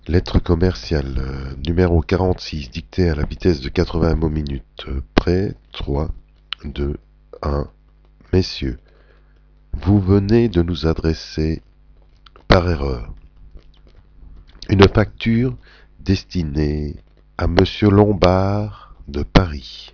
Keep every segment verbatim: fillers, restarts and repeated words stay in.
Lettre commerciale euh, numéro quarante-six, dictée à la vitesse de quatre-vingts mots minutes. Prêt, trois, deux, un. Messieurs, vous venez de nous adresser, par erreur, une facture destinée à Monsieur Lombard de Paris.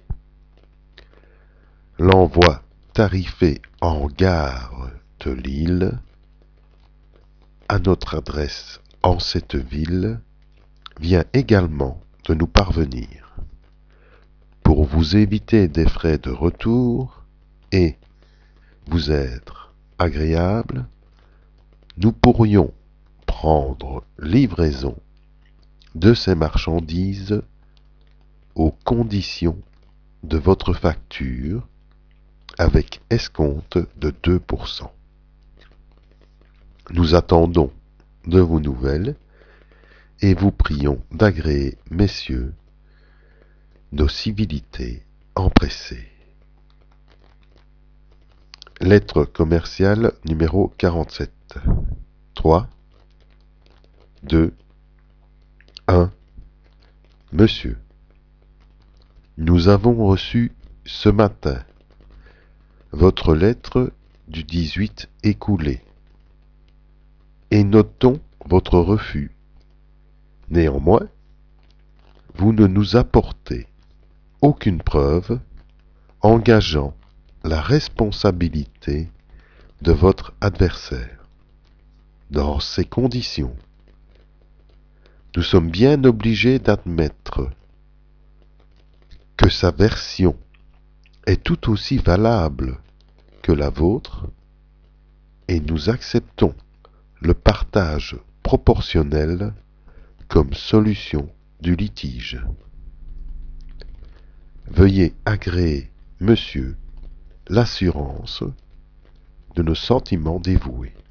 L'envoi tarifé en gare de Lille à notre adresse en cette ville vient également de nous parvenir. Pour vous éviter des frais de retour et vous être agréable, nous pourrions prendre livraison de ces marchandises aux conditions de votre facture avec escompte de deux pour cent. Nous attendons de vos nouvelles et vous prions d'agréer, messieurs, nos civilités empressées. Lettre commerciale numéro quarante-sept. trois, deux, un. Monsieur, nous avons reçu ce matin votre lettre du dix-huit écoulé et notons votre refus. Néanmoins, vous ne nous apportez aucune preuve engageant la responsabilité de votre adversaire. Dans ces conditions, nous sommes bien obligés d'admettre que sa version est tout aussi valable que la vôtre et nous acceptons le partage proportionnel comme solution du litige. Veuillez agréer, monsieur, l'assurance de nos sentiments dévoués.